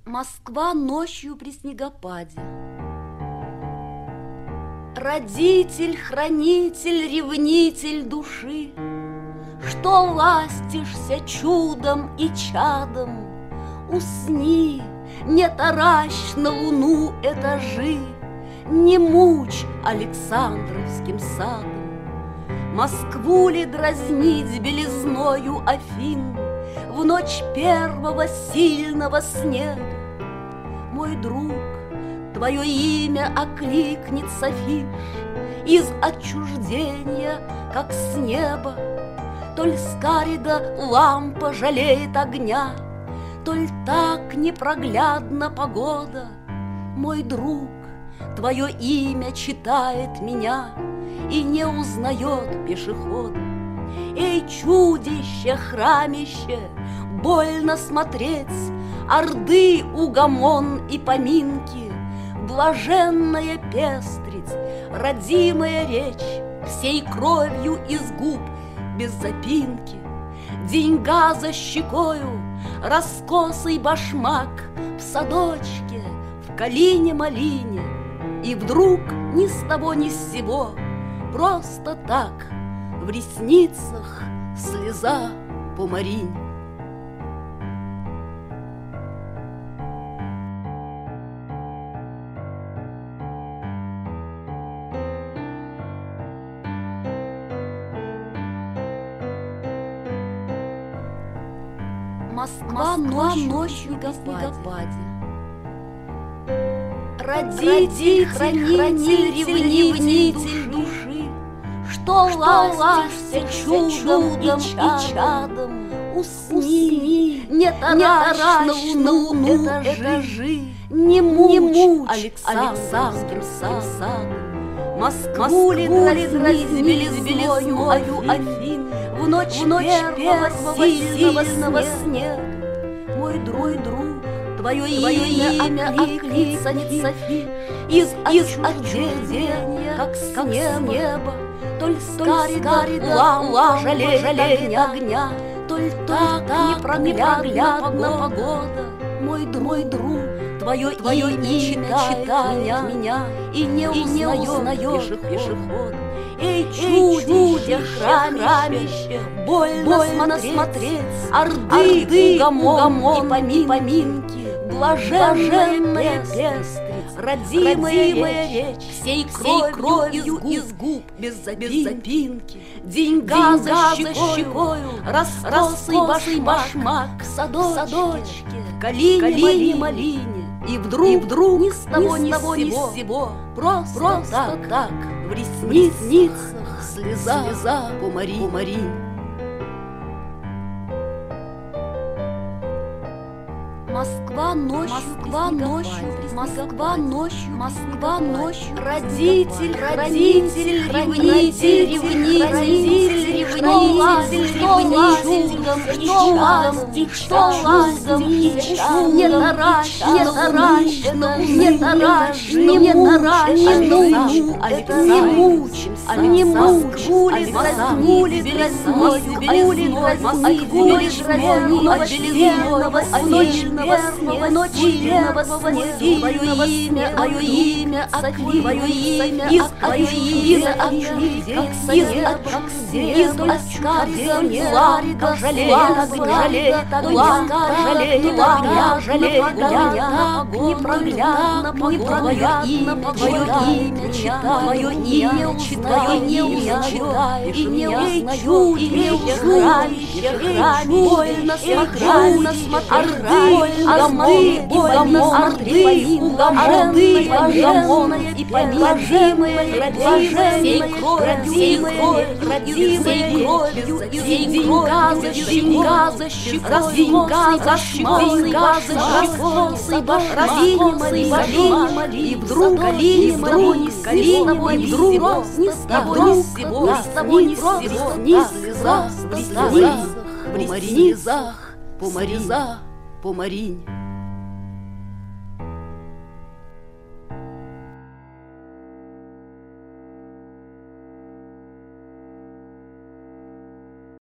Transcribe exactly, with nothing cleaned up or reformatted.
Москва ночью при снегопаде. Родитель, хранитель, ревнитель души, что ластишься чудом и чадом, усни, не таращ на луну этажи, не мучь Александровским садом. Москву ли дразнить белизною Афин в ночь первого сильного снега? Мой друг, твое имя окликнет Софиш из отчуждения, как с неба. Толь скарида лампа жалеет огня, толь так непроглядна погода. Мой друг, твое имя читает меня и не узнает пешехода. Эй, чудище, храмище, больно смотреть, орды, угомон и поминки, блаженная пестрить, родимая речь, всей кровью из губ без запинки. Деньга за щекою, раскосый башмак в садочке, в калине-малине. И вдруг ни с того ни с сего, просто так, в ресницах слеза по Марине. Москва, Москва ночью при снегопаде. Родитель, хранитель, ревнитель души, что ластишься чудом и чадом, усни, не таращ на луну этажи, не мучь Александровским садом. Москву ли дразнить белизною Афин в ночь первого сильного снега? Мой друг, друг, твое имя окликнет Софи из отчуждения, как с неба. Толь скарида лампа жалеет огня, толь так непроглядна погода. Мой друг, твое имя читает меня и не узнает пешехода. Эй, чудище, храмище, больно смотреть, орды, угомон и поминки, блаженная пестрить, родимая речь, всей кровью из губ без запинки. Деньга за щекою, раскосый башмак в садочке, в калине-малине. И вдруг, и вдруг ни с того ни с сего, просто, просто так, в ресницах слеза, слеза по Марине. Москва ночью, Москва ночью, Москва ночью, Москва ночью. Родитель, хранитель, ревнитель, ревнитель, ревнитель, что ластиком и чудом, что ластиком и чудом, не таращ, не таращ, не таращ, не таращ, не мучимся, не мучимся, Москву ли дразнить, Москву ли дразнить, белизного первого ночного снега. Твое имя, твое имя, Софи, твое имя, из отчуждения, как с неба, скарида, жалеет огня, жалеет огня, жалеет огня, непроглядно погода. Твое имя читай, твое имя читай, не узнаешь, и не узнаешь, храмище, храмище, больно смотреть, орды, угомон, орды, орды, блаженная и помилуемая, родимая, родимая, родимая, всей деньга за деньга за щекой, деньга за щекой, деньга за щекой, раскосый башмак, и вдруг, и вдруг, ни с того, ни вдруг, ни с того, ни с сего, ни с того, ни с сего, ни слеза, в ресницах, в ресницах, по Марине. По Марине.